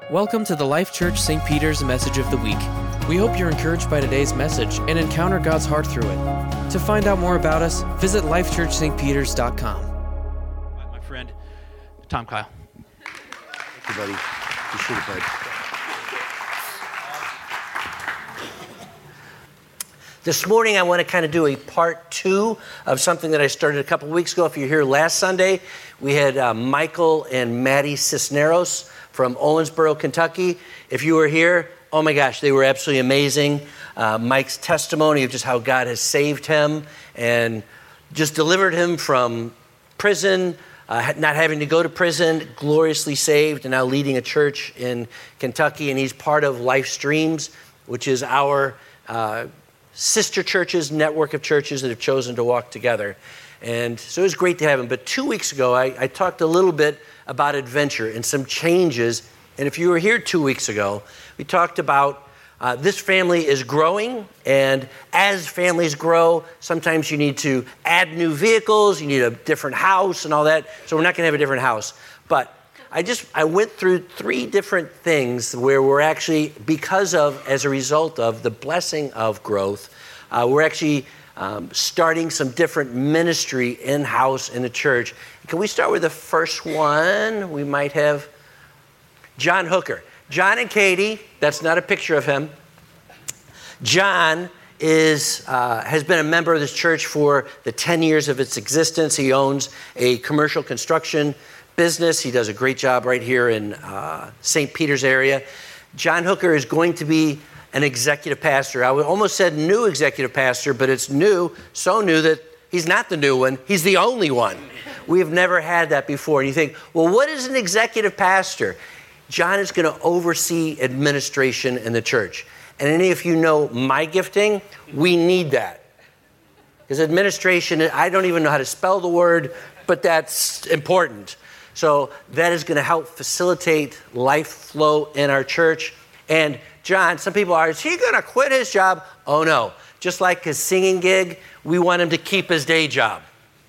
Welcome to the Life Church St. Peter's Message of the Week. We hope you're encouraged by today's message and encounter God's heart through it. To find out more about us, visit lifechurchstpeters.com. My friend, Tom Kyle. Thank you, buddy. Appreciate it, bud. This morning, I want to kind of do a part two of something that I started a couple weeks ago. If you're here last Sunday, we had Michael and Maddie Cisneros from Owensboro, Kentucky. If you were here, oh my gosh, they were absolutely amazing. Mike's testimony of just how God has saved him and just delivered him from prison, not having to go to prison, gloriously saved, and now leading a church in Kentucky. And he's part of Life Streams, which is our sister churches, network of churches that have chosen to walk together. And so it was great to have him. But 2 weeks ago, I talked a little bit about adventure and some changes. And if you were here 2 weeks ago, we talked about this family is growing. And as families grow, sometimes you need to add new vehicles, you need a different house and all that. So we're not going to have a different house. But I went through three different things where we're actually, as a result of the blessing of growth, we're actually starting some different ministry in-house in the church. Can we start with the first one? We might have John Hooker. John and Katie, that's not a picture of him. John has been a member of this church for the 10 years of its existence. He owns a commercial construction business. He does a great job right here in St. Peter's area. John Hooker is going to be an executive pastor. I almost said new executive pastor, but it's new, so new that he's not the new one. He's the only one. We have never had that before. And you think, well, what is an executive pastor? John is going to oversee administration in the church. And any of you know my gifting, we need that. Because administration, I don't even know how to spell the word, but that's important. So that is going to help facilitate life flow in our church. And John, some people are, is he going to quit his job? Oh no. Just like his singing gig, we want him to keep his day job.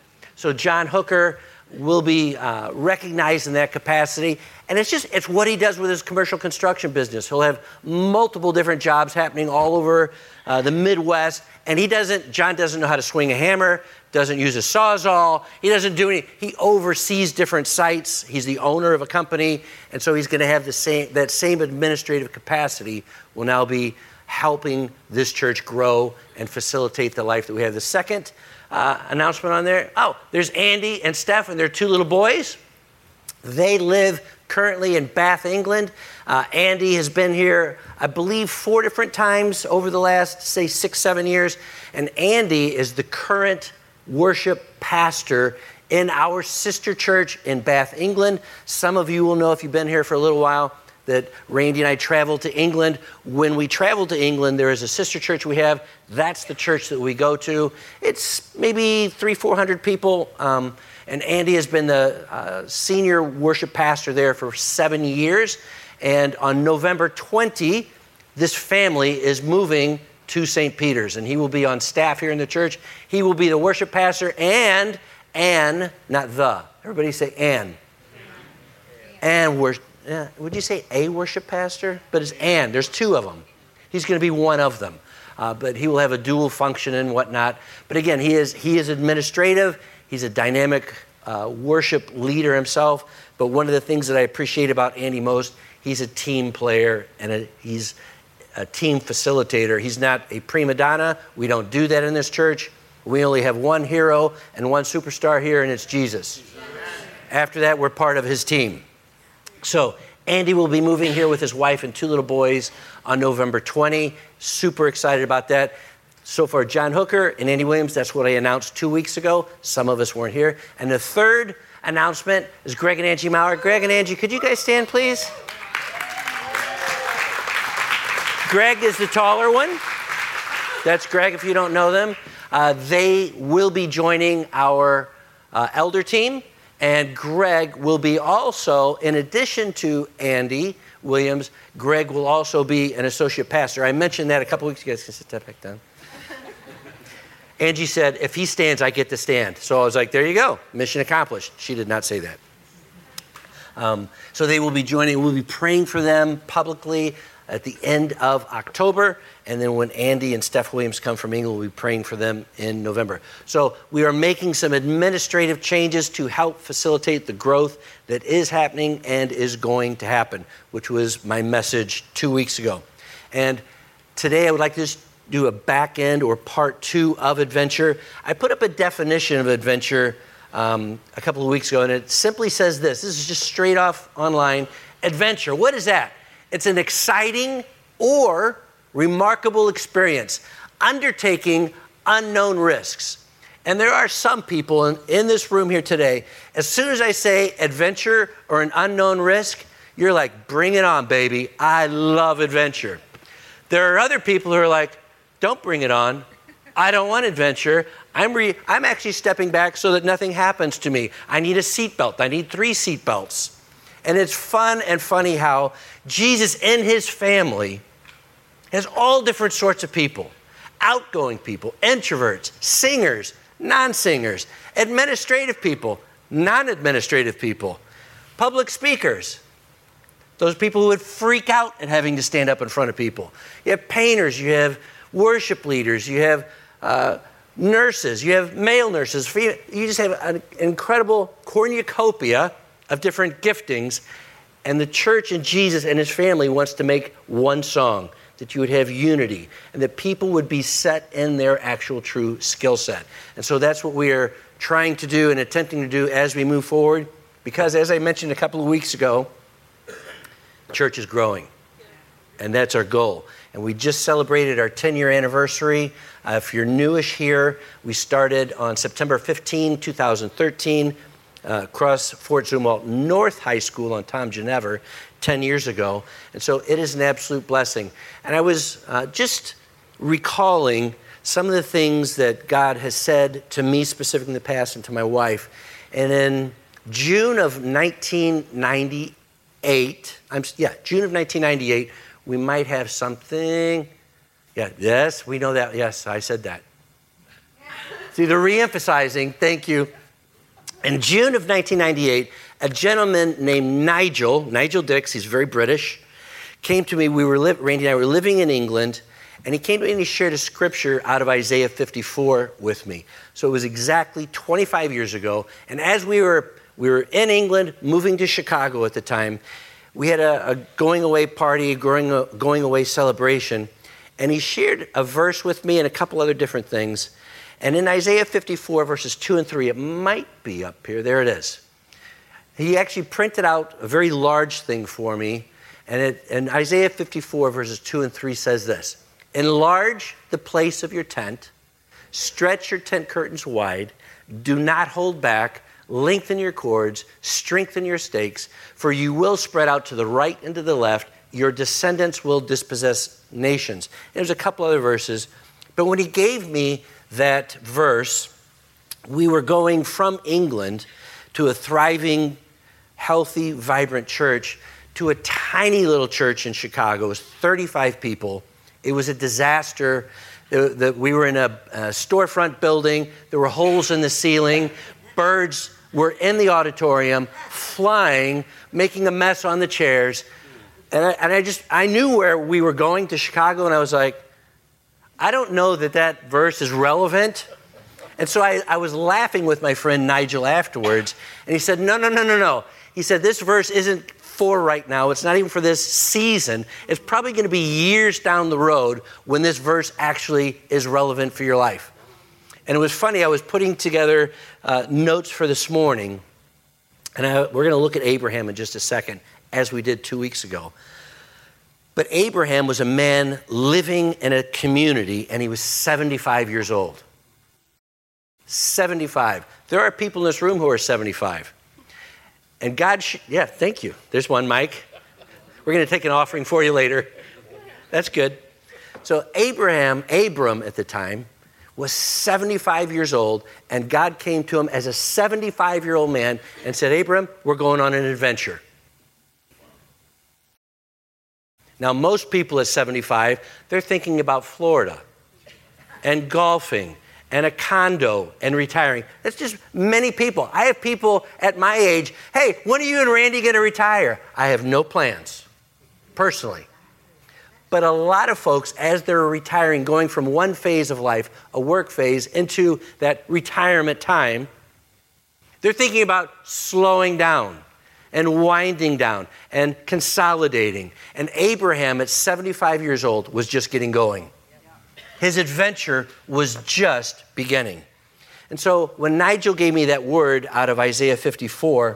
So John Hooker will be recognized in that capacity. And it's what he does with his commercial construction business. He'll have multiple different jobs happening all over the Midwest. And John doesn't know how to swing a hammer, doesn't use a Sawzall. He doesn't do any. He oversees different sites. He's the owner of a company. And so he's going to have that same administrative capacity will now be helping this church grow and facilitate the life that we have. The second announcement on there, there's Andy and Steph and their two little boys. They live currently in Bath, England. Andy has been here, I believe, 4 different times over the last, say, 6-7 years. And Andy is the current worship pastor in our sister church in Bath, England. Some of you will know if you've been here for a little while that Randy and I traveled to England. When we traveled to England, there is a sister church we have. That's the church that we go to. It's maybe 300-400 people. And Andy has been the senior worship pastor there for 7 years. And on November 20, this family is moving to St. Peter's. And he will be on staff here in the church. He will be the worship pastor and, not the. Everybody say and. And worship. Would you say a worship pastor? But it's and. There's 2 of them. He's going to be one of them. But he will have a dual function and whatnot. But again, he is administrative. He's a dynamic worship leader himself. But one of the things that I appreciate about Andy most, he's a team player and he's a team facilitator. He's not a prima donna. We don't do that in this church. We only have one hero and one superstar here, and it's Jesus. After that, we're part of his team. So Andy will be moving here with his wife and 2 little boys on November 20. Super excited about that. So far, John Hooker and Andy Williams, that's what I announced 2 weeks ago. Some of us weren't here. And the third announcement is Greg and Angie Maurer. Greg and Angie, could you guys stand, please? Greg is the taller one. That's Greg, if you don't know them. They will be joining our elder team. And Greg will be also, in addition to Andy Williams, Greg will also be an associate pastor. I mentioned that a couple weeks ago. You guys can sit that back down. Angie said, if he stands, I get to stand. So I was like, there you go. Mission accomplished. She did not say that. So they will be joining. We'll be praying for them publicly at the end of October. And then when Andy and Steph Williams come from England, we'll be praying for them in November. So we are making some administrative changes to help facilitate the growth that is happening and is going to happen, which was my message 2 weeks ago. And today I would like to just do a back end or part 2 of adventure. I put up a definition of adventure a couple of weeks ago, and it simply says this. This is just straight off online. Adventure, what is that? It's an exciting or remarkable experience, undertaking unknown risks. And there are some people in this room here today, as soon as I say adventure or an unknown risk, you're like, bring it on, baby. I love adventure. There are other people who are like, don't bring it on. I don't want adventure. I'm actually stepping back so that nothing happens to me. I need a seatbelt. I need 3 seatbelts. And it's fun and funny how Jesus and his family has all different sorts of people. Outgoing people, introverts, singers, non-singers, administrative people, non-administrative people, public speakers, those people who would freak out at having to stand up in front of people. You have painters, you have worship leaders, you have nurses, you have male nurses, you just have an incredible cornucopia of different giftings, and the church and Jesus and his family wants to make one song, that you would have unity, and that people would be set in their actual true skill set. And so that's what we are trying to do and attempting to do as we move forward, because as I mentioned a couple of weeks ago, the church is growing, and that's our goal. And we just celebrated our 10-year anniversary. If you're newish here, we started on September 15, 2013, across Fort Zumwalt North High School on Tom Ginnever 10 years ago. And so it is an absolute blessing. And I was just recalling some of the things that God has said to me specifically in the past and to my wife. And in June of 1998, June of 1998, we might have something. Yes, we know that. Yes, I said that. See, the re-emphasizing, thank you. In June of 1998, a gentleman named Nigel Dix, he's very British, came to me. Randy and I were living in England, and he came to me and he shared a scripture out of Isaiah 54 with me. So it was exactly 25 years ago. And as we were in England, moving to Chicago at the time, we had a going away party, going away celebration, and he shared a verse with me and a couple other different things. And in Isaiah 54, verses 2 and 3, it might be up here. There it is. He actually printed out a very large thing for me. And Isaiah 54, verses 2 and 3 says this: enlarge the place of your tent, stretch your tent curtains wide, do not hold back, lengthen your cords, strengthen your stakes, for you will spread out to the right and to the left. Your descendants will dispossess nations. And there's a couple other verses. But when he gave me that verse, we were going from England to a thriving, healthy, vibrant church to a tiny little church in Chicago. It was 35 people. It was a disaster. We were in a storefront building. There were holes in the ceiling. Birds were in the auditorium, flying, making a mess on the chairs. And I knew where we were going, to Chicago, and I was like, I don't know that verse is relevant. And so I was laughing with my friend Nigel afterwards, and he said, no. He said, this verse isn't for right now. It's not even for this season. It's probably going to be years down the road when this verse actually is relevant for your life. And it was funny, I was putting together notes for this morning, and we're going to look at Abraham in just a second, as we did 2 weeks ago. But Abraham was a man living in a community, and he was 75 years old. 75. There are people in this room who are 75. And God, thank you. There's one, Mike. We're going to take an offering for you later. That's good. So Abram at the time was 75 years old, and God came to him as a 75-year-old man and said, Abram, we're going on an adventure. Now, most people at 75, they're thinking about Florida and golfing and a condo and retiring. That's just many people. I have people at my age, hey, when are you and Randy going to retire? I have no plans, personally. But a lot of folks, as they're retiring, going from one phase of life, a work phase, into that retirement time, they're thinking about slowing down and winding down and consolidating. And Abraham, at 75 years old, was just getting going. His adventure was just beginning. And so when Nigel gave me that word out of Isaiah 54,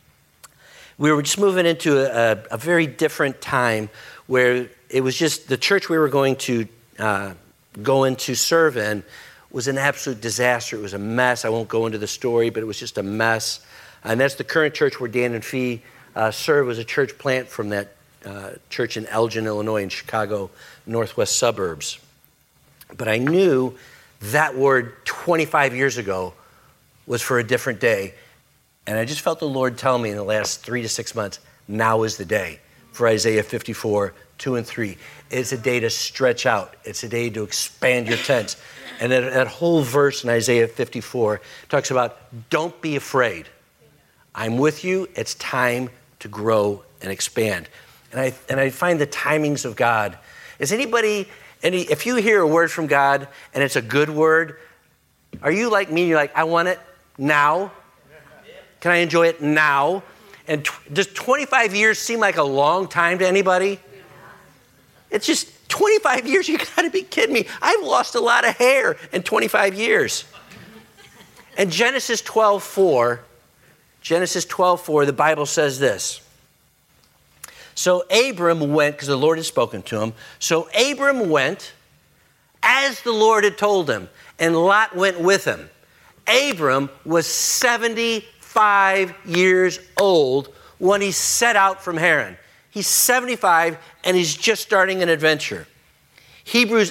we were just moving into a very different time where it was just the church we were going to go into serve in was an absolute disaster. It was a mess. I won't go into the story, but it was just a mess. And that's the current church where Dan and Fee serve, was a church plant from that church in Elgin, Illinois, in Chicago, northwest suburbs. But I knew that word 25 years ago was for a different day. And I just felt the Lord tell me in the last 3 to 6 months, now is the day for Isaiah 54, 2 and 3. It's a day to stretch out. It's a day to expand your tents. And that whole verse in Isaiah 54 talks about, don't be afraid. I'm with you. It's time to grow and expand. And I find the timings of God. Is anybody, if you hear a word from God and it's a good word, are you like me? You're like, I want it now. Can I enjoy it now? And does 25 years seem like a long time to anybody? It's just 25 years. You got to be kidding me. I've lost a lot of hair in 25 years. And Genesis 12:4, the Bible says this. So Abram went, because the Lord had spoken to him. So Abram went as the Lord had told him, and Lot went with him. Abram was 75 years old when he set out from Haran. He's 75 and he's just starting an adventure. Hebrews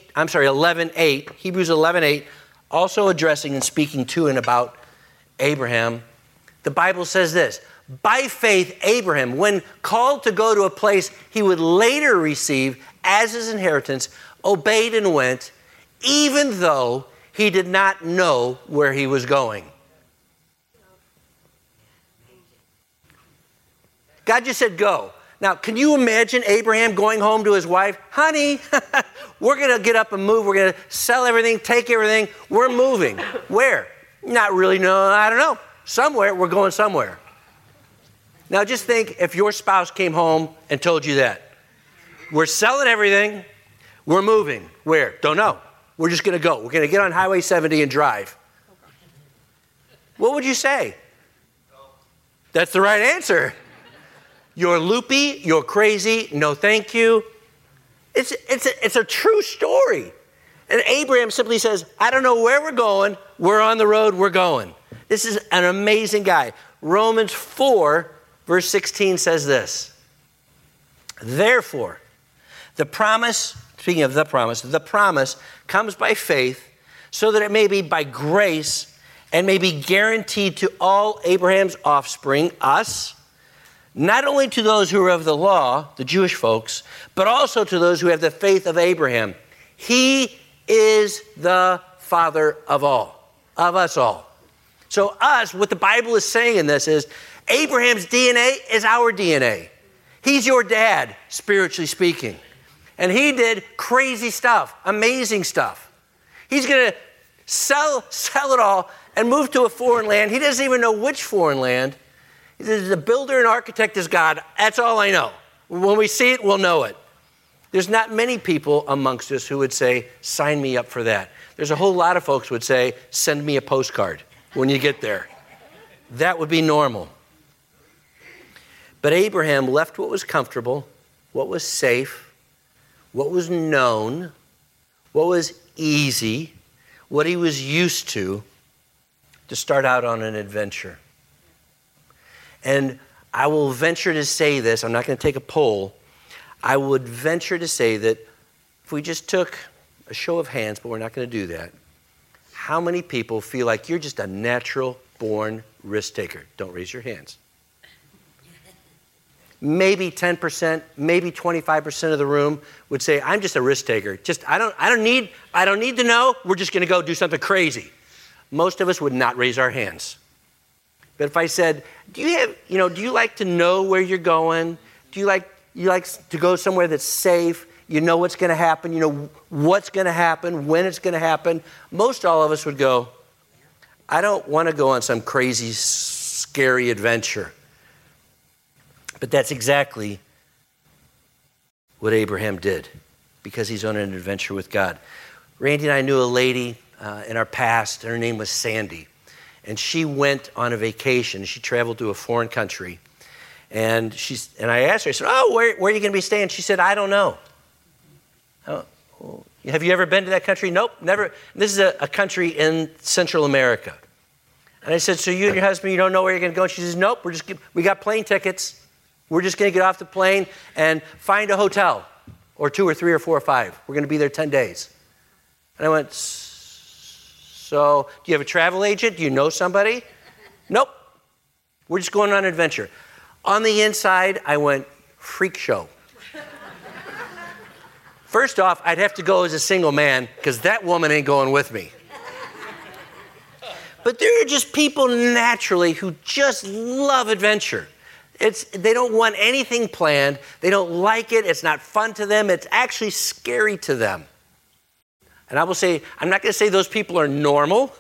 11:8, also addressing and speaking to and about Abraham. The Bible says this, by faith, Abraham, when called to go to a place he would later receive as his inheritance, obeyed and went, even though he did not know where he was going. God just said, go. Now, can you imagine Abraham going home to his wife? Honey, we're going to get up and move. We're going to sell everything, take everything. We're moving. Where? Not really, no, I don't know. Somewhere, we're going somewhere. Now, just think if your spouse came home and told you that. We're selling everything. We're moving. Where? Don't know. We're just going to go. We're going to get on Highway 70 and drive. What would you say? That's the right answer. You're loopy, you're crazy, no thank you. It's a true story. And Abraham simply says, I don't know where we're going, we're on the road, we're going. This is an amazing guy. Romans 4, verse 16 says this. Therefore, the promise comes by faith so that it may be by grace and may be guaranteed to all Abraham's offspring, us, not only to those who are of the law, the Jewish folks, but also to those who have the faith of Abraham. He is the father of all, of us all. So us, what the Bible is saying in this is, Abraham's DNA is our DNA. He's your dad, spiritually speaking. And he did crazy stuff, amazing stuff. He's going to sell it all and move to a foreign land. He doesn't even know which foreign land. The builder and architect is God. That's all I know. When we see it, we'll know it. There's not many people amongst us who would say, sign me up for that. There's a whole lot of folks who would say, send me a postcard when you get there. That would be normal. But Abraham left what was comfortable, what was safe, what was known, what was easy, what he was used to start out on an adventure. And I will venture to say this, I'm not going to take a poll. I would venture to say that if we just took a show of hands, but we're not going to do that, how many people feel like you're just a natural born risk taker? Don't raise your hands. maybe 10%, maybe 25% of the room would say, I'm just a risk taker. I don't need to know. We're just going to go do something crazy. Most of us would not raise our hands. But if I said, do you like to know where you're going? Do you like to go somewhere that's safe? You know what's going to happen. You know what's going to happen, when it's going to happen. Most all of us would go, I don't want to go on some crazy, scary adventure. But that's exactly what Abraham did, because he's on an adventure with God. Randy and I knew a lady in our past. Her name was Sandy. And she went on a vacation. She traveled to a foreign country. And I asked her, I said, where are you going to be staying? She said, I don't know. Oh, well, have you ever been to that country? Nope, never. This is a country in Central America. And I said, so you and your husband, you don't know where you're going to go? And she says, nope, we got plane tickets. We're just going to get off the plane and find a hotel, or 2 or 3 or 4 or 5. We're going to be there 10 days. And I went, so do you have a travel agent? Do you know somebody? Nope. We're just going on an adventure. On the inside, I went, freak show. First off, I'd have to go as a single man because that woman ain't going with me. But there are just people naturally who just love adventure. They don't want anything planned. They don't like it. It's not fun to them. It's actually scary to them. And I will say, I'm not going to say those people are normal.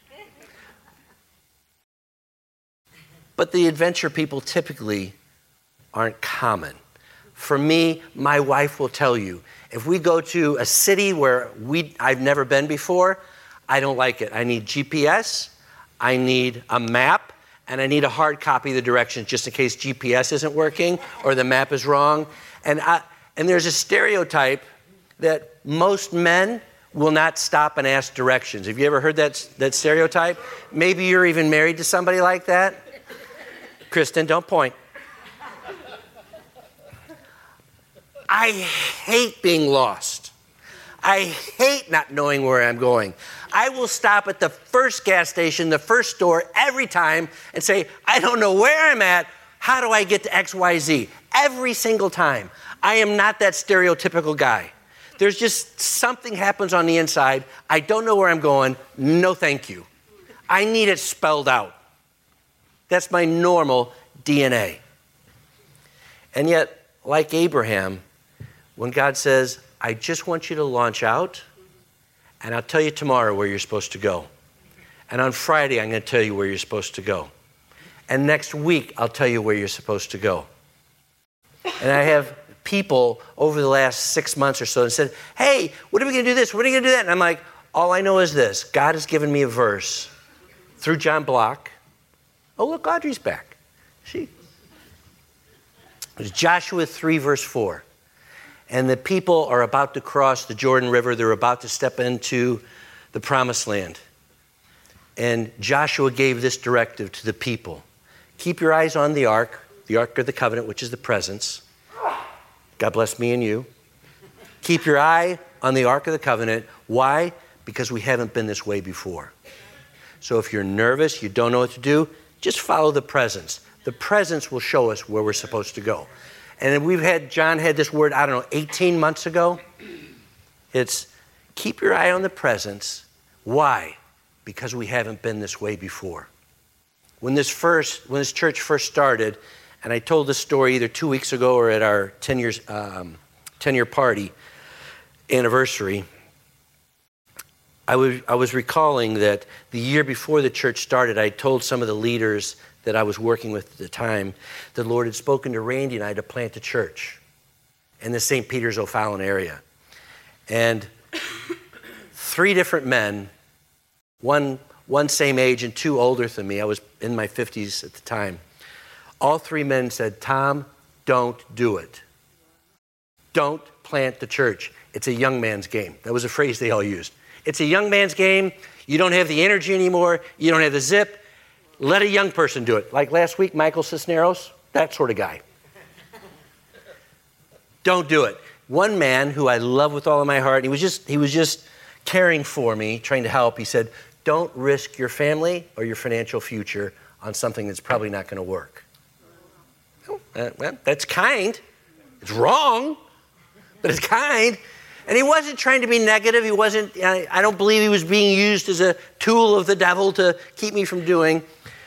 But the adventure people typically aren't common. For me, my wife will tell you, if we go to a city where I've never been before, I don't like it. I need GPS, I need a map, and I need a hard copy of the directions just in case GPS isn't working or the map is wrong. And there's a stereotype that most men will not stop and ask directions. Have you ever heard that stereotype? Maybe you're even married to somebody like that. Kristen, don't point. I hate being lost. I hate not knowing where I'm going. I will stop at the first gas station, the first store every time and say, I don't know where I'm at. How do I get to XYZ? Every single time. I am not that stereotypical guy. There's just something happens on the inside. I don't know where I'm going. No, thank you. I need it spelled out. That's my normal DNA. And yet, like Abraham, when God says, I just want you to launch out, and I'll tell you tomorrow where you're supposed to go. And on Friday, I'm going to tell you where you're supposed to go. And next week, I'll tell you where you're supposed to go. And I have people over the last 6 months or so that said, hey, when are we going to do this? When are we going to do that? And I'm like, all I know is this. God has given me a verse through John Block. Oh, look, Audrey's back. It was Joshua 3, verse 4. And the people are about to cross the Jordan River. They're about to step into the promised land. And Joshua gave this directive to the people. Keep your eyes on the ark of the covenant, which is the presence. God bless me and you. Keep your eye on the ark of the covenant. Why? Because we haven't been this way before. So if you're nervous, you don't know what to do, just follow the presence. The presence will show us where we're supposed to go. And John had this word, 18 months ago. It's keep your eye on the presence. Why? Because we haven't been this way before. When this church first started, and I told this story either 2 weeks ago or at our 10-year party anniversary, I was recalling that the year before the church started, I told some of the leaders that I was working with at the time, the Lord had spoken to Randy and I to plant a church in the St. Peter's O'Fallon area. And 3 different men, one same age and 2 older than me, I was in my 50s at the time, all 3 men said, Tom, don't do it. Don't plant the church. It's a young man's game. That was a phrase they all used. It's a young man's game. You don't have the energy anymore. You don't have the zip. Let a young person do it. Like last week, Michael Cisneros, that sort of guy. Don't do it. One man who I love with all of my heart, he was just caring for me, trying to help. He said, don't risk your family or your financial future on something that's probably not going to work. Well, that's kind. It's wrong, but it's kind. And he wasn't trying to be negative. He wasn't, I don't believe he was being used as a tool of the devil to keep me from doing.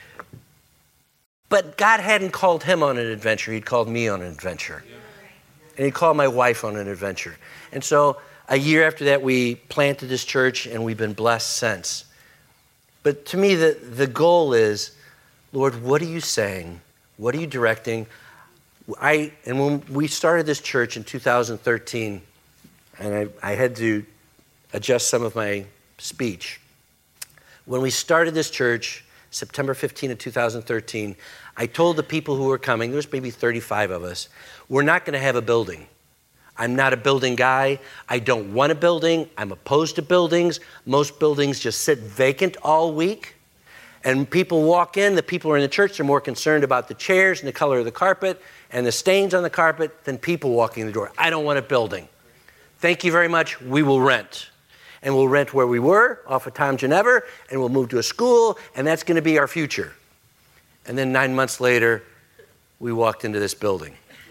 But God hadn't called him on an adventure. He'd called me on an adventure. And he called my wife on an adventure. And so a year after that, we planted this church, and we've been blessed since. But to me, the goal is, Lord, what are you saying? What are you directing? And when we started this church in 2013, and I had to adjust some of my speech. When we started this church, September 15 of 2013, I told the people who were coming, there was maybe 35 of us, we're not going to have a building. I'm not a building guy. I don't want a building. I'm opposed to buildings. Most buildings just sit vacant all week. And people walk in, the people who are in the church are more concerned about the chairs and the color of the carpet and the stains on the carpet than people walking in the door. I don't want a building. Thank you very much. We will rent. And we'll rent where we were, off of Tom Ginnever, and we'll move to a school, and that's going to be our future. And then 9 months later, we walked into this building.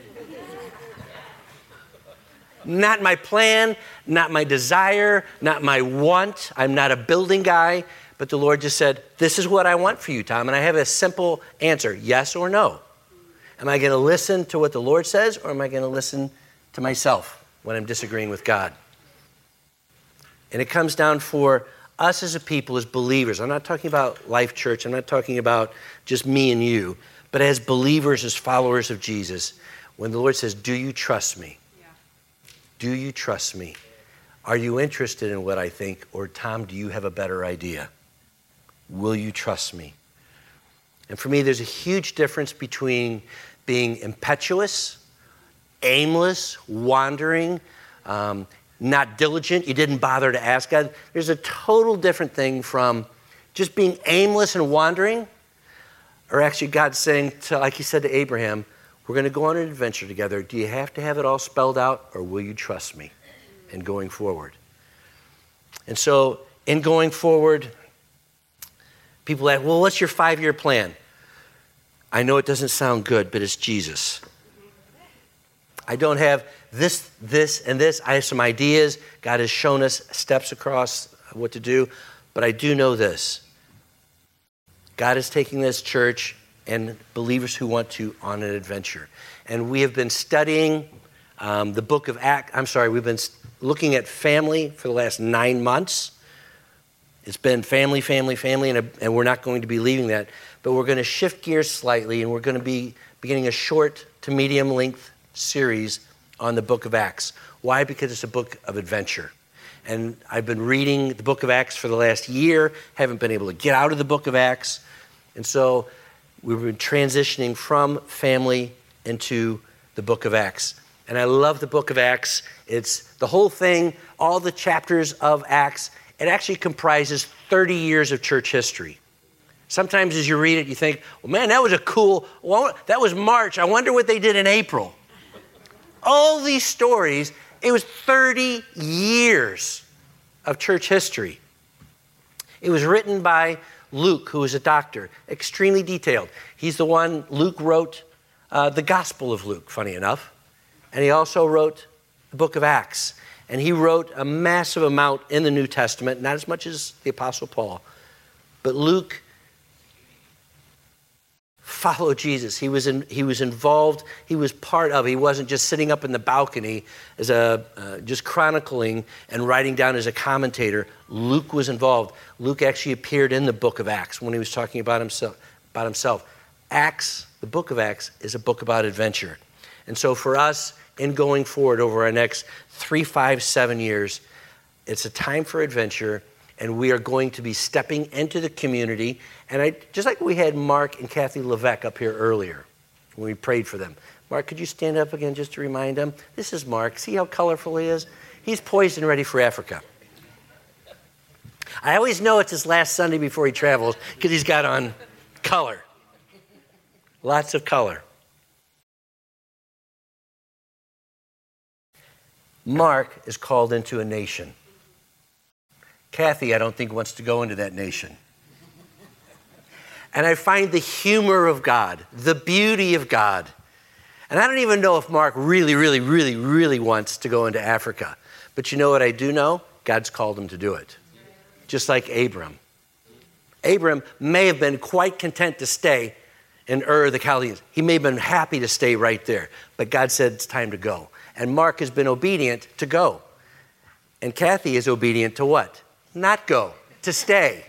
Not my plan, not my desire, not my want. I'm not a building guy, but the Lord just said, this is what I want for you, Tom. And I have a simple answer, yes or no. Am I going to listen to what the Lord says, or am I going to listen to myself when I'm disagreeing with God? And it comes down for us as a people, as believers. I'm not talking about Life Church. I'm not talking about just me and you. But as believers, as followers of Jesus, when the Lord says, do you trust me? Yeah. Do you trust me? Are you interested in what I think? Or, Tom, do you have a better idea? Will you trust me? And for me, there's a huge difference between being impetuous, aimless, wandering, not diligent, you didn't bother to ask God. There's a total different thing from just being aimless and wandering, or actually God saying, like he said to Abraham, we're going to go on an adventure together. Do you have to have it all spelled out, or will you trust me in going forward? And so in going forward, people ask, well, what's your 5-year plan? I know it doesn't sound good, but it's Jesus. I don't have this, and this. I have some ideas. God has shown us steps across what to do. But I do know this. God is taking this church and believers who want to on an adventure. And we have been studying the book of Acts. We've been looking at family for the last 9 months. It's been family, and we're not going to be leaving that. But we're going to shift gears slightly, and we're going to be beginning a short to medium length series on the book of Acts. Why? Because it's a book of adventure. And I've been reading the book of Acts for the last year, haven't been able to get out of the book of Acts. And so we've been transitioning from family into the book of Acts. And I love the book of Acts. It's the whole thing, all the chapters of Acts. It actually comprises 30 years of church history. Sometimes as you read it, you think, well, man, that was March. I wonder what they did in April. All these stories, it was 30 years of church history. It was written by Luke, who was a doctor, extremely detailed. He's the one, Luke wrote the Gospel of Luke, funny enough. And he also wrote the book of Acts. And he wrote a massive amount in the New Testament, not as much as the Apostle Paul. But Luke followed Jesus. He was involved. He was part of. He wasn't just sitting up in the balcony as just chronicling and writing down as a commentator. Luke was involved. Luke actually appeared in the book of Acts when he was talking about himself. Acts, the book of Acts, is a book about adventure. And so for us, in going forward over our next 3, 5, 7 years, it's a time for adventure. And we are going to be stepping into the community. And just like we had Mark and Kathy Levesque up here earlier when we prayed for them. Mark, could you stand up again just to remind them? This is Mark. See how colorful he is? He's poised and ready for Africa. I always know it's his last Sunday before he travels because he's got on color. Lots of color. Mark is called into a nation. Kathy, I don't think, wants to go into that nation. And I find the humor of God, the beauty of God, And I don't even know if Mark really wants to go into Africa. But you know what I do know? God's called him to do it. Just like Abram. Abram may have been quite content to stay in Ur of the Chaldeans. He may have been happy to stay right there. But God said it's time to go. And Mark has been obedient to go. And Kathy is obedient to what? Not go, to stay.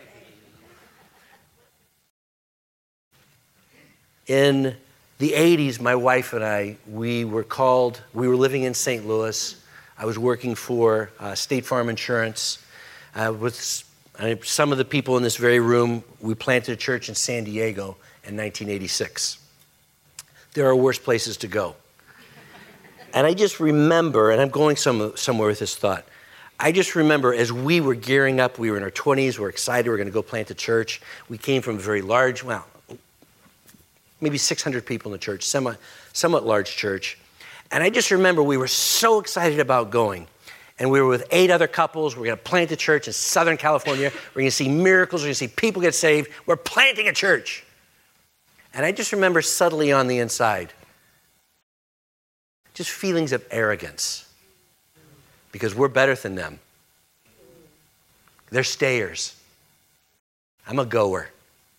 In the 80s, my wife and I, we were living in St. Louis. I was working for State Farm Insurance. With some of the people in this very room, we planted a church in San Diego in 1986. There are worse places to go. And I just remember, and I'm going somewhere with this thought, I just remember as we were gearing up, we were in our 20s, we're excited, we're going to go plant a church. We came from a very large, maybe 600 people in the church, somewhat large church. And I just remember we were so excited about going. And we were with 8 other couples. We're going to plant a church in Southern California. We're going to see miracles. We're going to see people get saved. We're planting a church. And I just remember subtly on the inside, just feelings of arrogance. Because we're better than them. They're stayers. I'm a goer.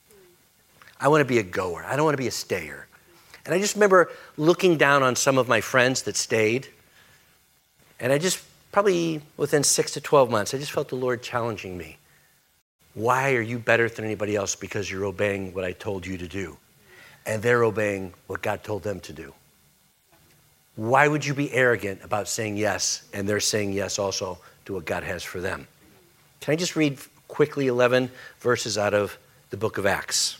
I want to be a goer. I don't want to be a stayer. And I just remember looking down on some of my friends that stayed. And I just, probably within 6 to 12 months, I just felt the Lord challenging me. Why are you better than anybody else? Because you're obeying what I told you to do. And they're obeying what God told them to do. Why would you be arrogant about saying yes, and they're saying yes also to what God has for them? Can I just read quickly 11 verses out of the book of Acts?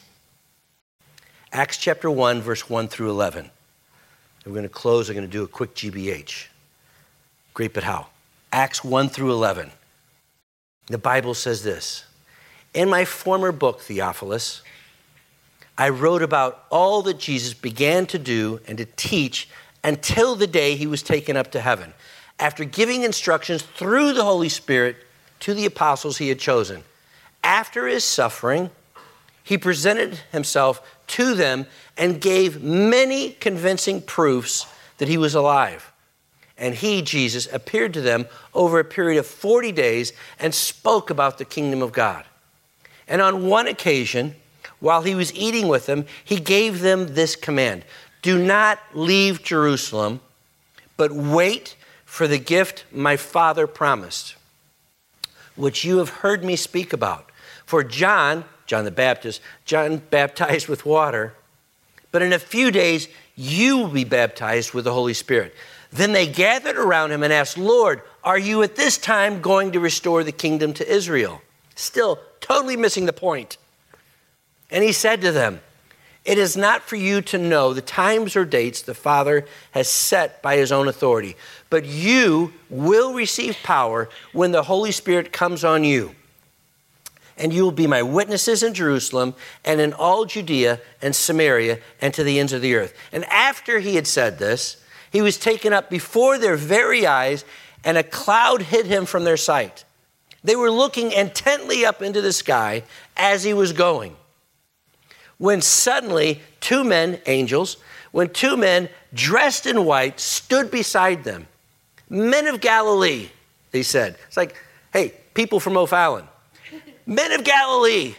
Acts chapter 1, verse 1 through 11. We're going to close. I'm going to do a quick GBH. Great, but how? Acts 1 through 11. The Bible says this. In my former book, Theophilus, I wrote about all that Jesus began to do and to teach until the day he was taken up to heaven, after giving instructions through the Holy Spirit to the apostles he had chosen. After his suffering, he presented himself to them and gave many convincing proofs that he was alive. And he, Jesus, appeared to them over a period of 40 days and spoke about the kingdom of God. And on one occasion, while he was eating with them, he gave them this command: do not leave Jerusalem, but wait for the gift my Father promised, which you have heard me speak about. For John the Baptist, John baptized with water, but in a few days you will be baptized with the Holy Spirit. Then they gathered around him and asked, Lord, are you at this time going to restore the kingdom to Israel? Still totally missing the point. And he said to them, it is not for you to know the times or dates the Father has set by his own authority, but you will receive power when the Holy Spirit comes on you. And you will be my witnesses in Jerusalem and in all Judea and Samaria and to the ends of the earth. And after he had said this, he was taken up before their very eyes, and a cloud hid him from their sight. They were looking intently up into the sky as he was going. When suddenly 2 men, angels, when 2 men dressed in white stood beside them. Men of Galilee, they said. It's like, hey, people from O'Fallon. Men of Galilee,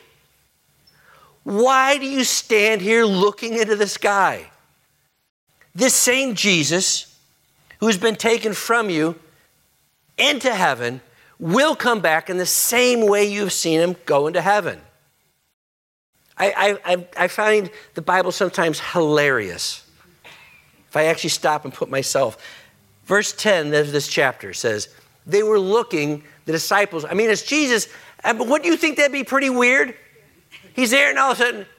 why do you stand here looking into the sky? This same Jesus, who's been taken from you into heaven, will come back in the same way you've seen him go into heaven. I find the Bible sometimes hilarious. If I actually stop and put myself. Verse 10 of this chapter says, they were looking, the disciples, it's Jesus, but wouldn't you think that'd be pretty weird? He's there and all of a sudden,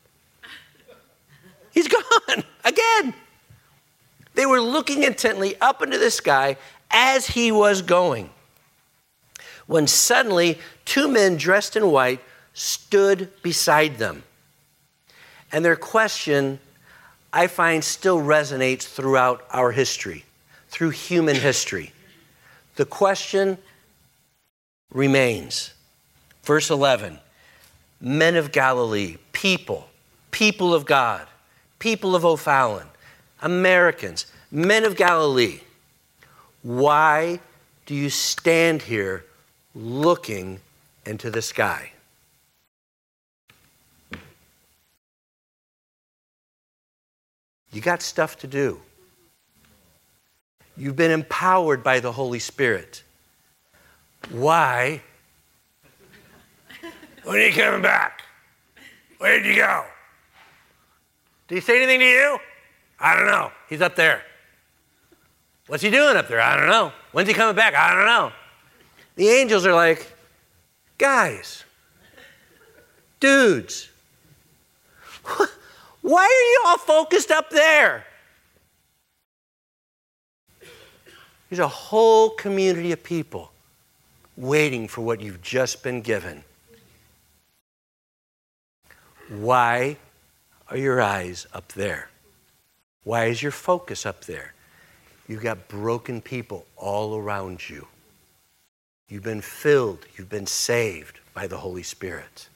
he's gone again. They were looking intently up into the sky as he was going. When suddenly 2 men dressed in white stood beside them. And their question, I find, still resonates throughout our history, through human history. The question remains. Verse 11, men of Galilee, people of God, people of O'Fallon, Americans, men of Galilee, why do you stand here looking into the sky? You got stuff to do. You've been empowered by the Holy Spirit. Why? When are you coming back? Where did you go? Did he say anything to you? I don't know. He's up there. What's he doing up there? I don't know. When's he coming back? I don't know. The angels are like, guys, dudes, why are you all focused up there? There's a whole community of people waiting for what you've just been given. Why are your eyes up there? Why is your focus up there? You've got broken people all around you. You've been filled, you've been saved by the Holy Spirit.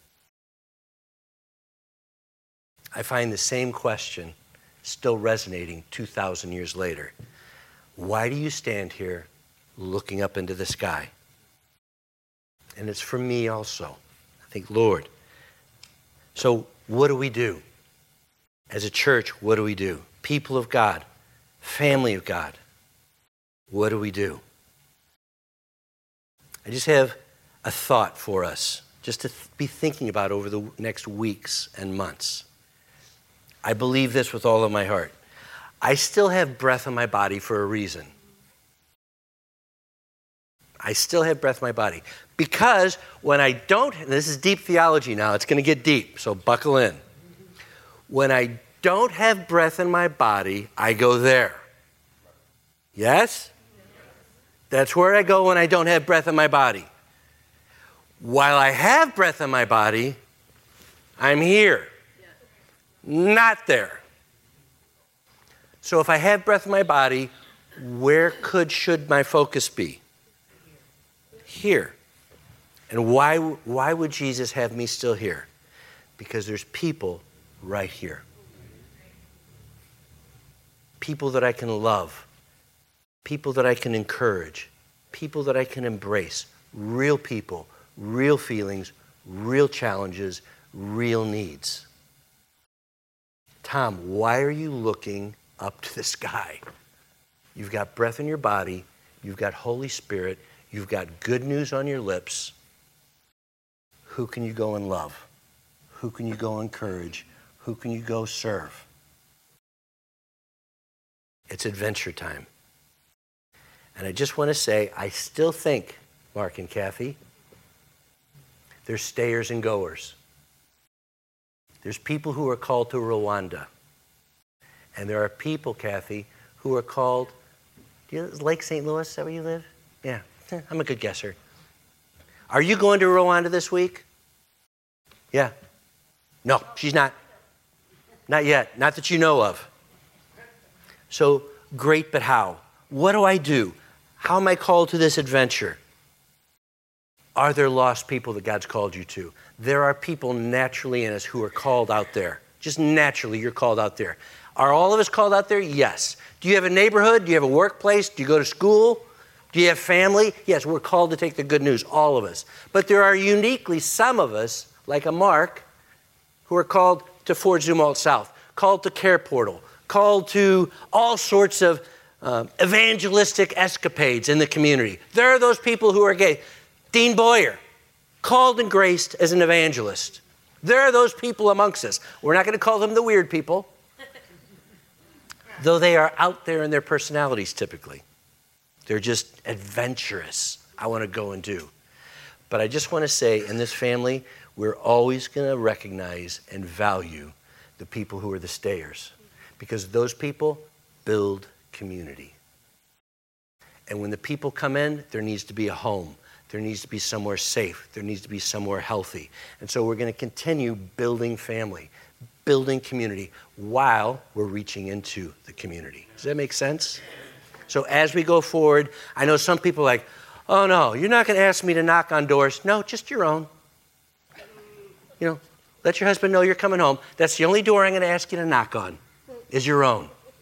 I find the same question still resonating 2,000 years later. Why do you stand here looking up into the sky? And it's for me also. I think, Lord. So what do we do? As a church, what do we do? People of God, family of God, what do we do? I just have a thought for us, just to be thinking about over the next weeks and months. I believe this with all of my heart. I still have breath in my body for a reason. I still have breath in my body. Because when I don't, and this is deep theology now, it's going to get deep, so buckle in. When I don't have breath in my body, I go there. Yes? That's where I go when I don't have breath in my body. While I have breath in my body, I'm here. Not there. So if I have breath in my body, where should my focus be? Here. And why would Jesus have me still here? Because there's people right here. People that I can love. People that I can encourage. People that I can embrace. Real people, real feelings, real challenges, real needs. Tom, why are you looking up to the sky? You've got breath in your body. You've got Holy Spirit. You've got good news on your lips. Who can you go and love? Who can you go encourage? Who can you go serve? It's adventure time. And I just want to say, I still think, Mark and Kathy, there's stayers and goers. There's people who are called to Rwanda. And there are people, Kathy, who are called, Lake St. Louis, is that where you live? Yeah, I'm a good guesser. Are you going to Rwanda this week? Yeah. No, she's not. Not yet. Not that you know of. So, great, but how? What do I do? How am I called to this adventure? Are there lost people that God's called you to? There are people naturally in us who are called out there. Just naturally, you're called out there. Are all of us called out there? Yes. Do you have a neighborhood? Do you have a workplace? Do you go to school? Do you have family? Yes, we're called to take the good news, all of us. But there are uniquely some of us, like a Mark, who are called to Fort Zumwalt South, called to Care Portal, called to all sorts of evangelistic escapades in the community. There are those people who are gay. Dean Boyer, called and graced as an evangelist. There are those people amongst us. We're not going to call them the weird people, though they are out there in their personalities typically. They're just adventurous. I want to go and do. But I just want to say, in this family, we're always going to recognize and value the people who are the stayers, because those people build community. And when the people come in, there needs to be a home. There needs to be somewhere safe. There needs to be somewhere healthy. And so we're going to continue building family, building community, while we're reaching into the community. Does that make sense? So as we go forward, I know some people are like, oh no, you're not going to ask me to knock on doors. No, just your own. Let your husband know you're coming home. That's the only door I'm going to ask you to knock on, is your own.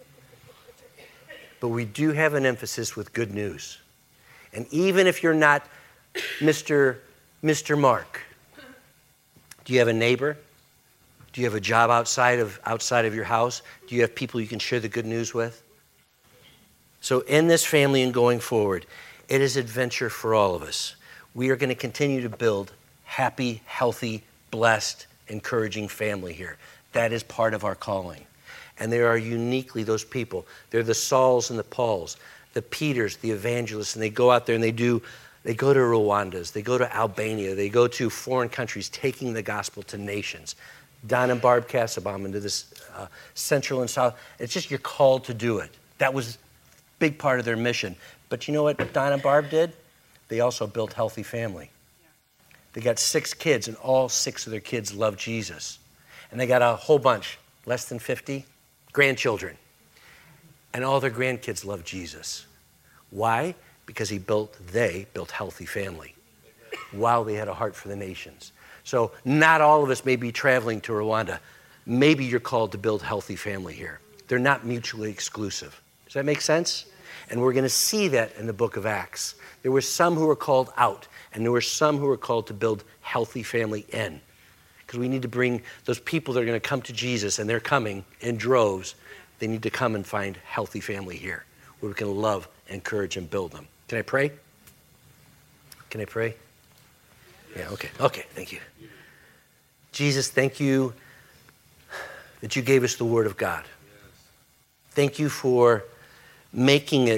but we do have an emphasis with good news. And even if you're not Mr. Mark, do you have a neighbor? Do you have a job outside of your house? Do you have people you can share the good news with? So in this family and going forward, it is adventure for all of us. We are going to continue to build happy, healthy, blessed, encouraging family here. That is part of our calling. And there are uniquely those people. They're the Sauls and the Pauls, the Peters, the evangelists, and they go out there and they go to Rwandas, they go to Albania, they go to foreign countries taking the gospel to nations. Don and Barb Kassabaum into this Central and South. It's just you're called to do it. That was a big part of their mission. But you know what Don and Barb did? They also built Healthy Family. They got 6 kids, and all 6 of their kids love Jesus. And they got a whole bunch, less than 50, grandchildren. And all their grandkids love Jesus. Why? Because they built Healthy Family while they had a heart for the nations. So not all of us may be traveling to Rwanda. Maybe you're called to build Healthy Family here. They're not mutually exclusive. Does that make sense? And we're going to see that in the book of Acts. There were some who were called out, and there were some who were called to build Healthy Family in. Because we need to bring those people that are going to come to Jesus, and they're coming in droves. They need to come and find Healthy Family here, where we can love, encourage, and build them. Can I pray? Can I pray? Yeah, okay, thank you. Jesus, thank you that you gave us the Word of God. Thank you for making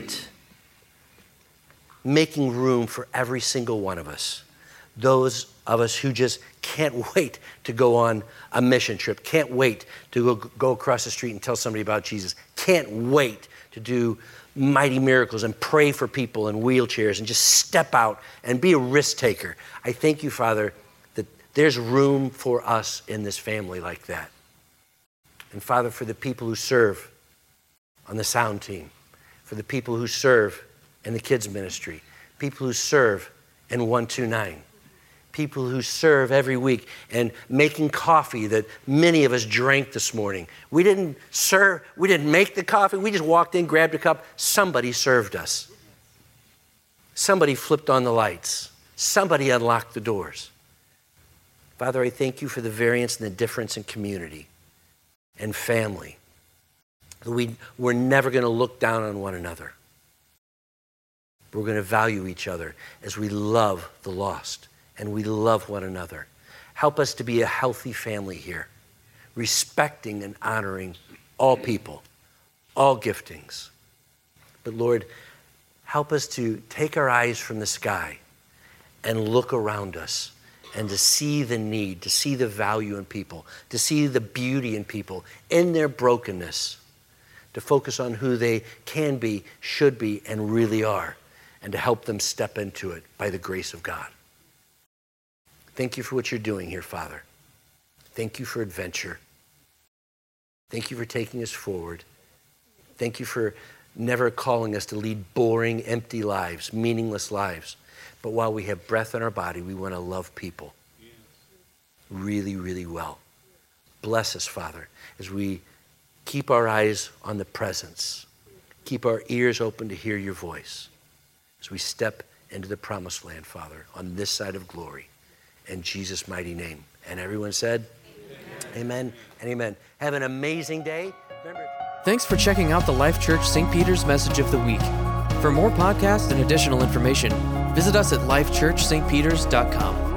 room for every single one of us. Those of us who just can't wait to go on a mission trip, can't wait to go across the street and tell somebody about Jesus, can't wait to do mighty miracles and pray for people in wheelchairs and just step out and be a risk taker. I thank you, Father, that there's room for us in this family like that. And Father, for the people who serve on the sound team, for the people who serve in the kids ministry, people who serve in 129, people who serve every week and making coffee that many of us drank this morning. We didn't make the coffee. We just walked in, grabbed a cup. Somebody served us. Somebody flipped on the lights. Somebody unlocked the doors. Father, I thank you for the variance and the difference in community and family. We're never going to look down on one another. We're going to value each other as we love the lost. And we love one another. Help us to be a healthy family here, respecting and honoring all people, all giftings. But Lord, help us to take our eyes from the sky and look around us and to see the need, to see the value in people, to see the beauty in people, in their brokenness, to focus on who they can be, should be, and really are, and to help them step into it by the grace of God. Thank you for what you're doing here, Father. Thank you for adventure. Thank you for taking us forward. Thank you for never calling us to lead boring, empty lives, meaningless lives. But while we have breath in our body, we want to love people really, really well. Bless us, Father, as we keep our eyes on the presence, keep our ears open to hear your voice, as we step into the promised land, Father, on this side of glory. In Jesus' mighty name. And everyone said, amen and amen. Have an amazing day. Thanks for checking out the Life Church St. Peter's Message of the Week. For more podcasts and additional information, visit us at lifechurchstpeters.com.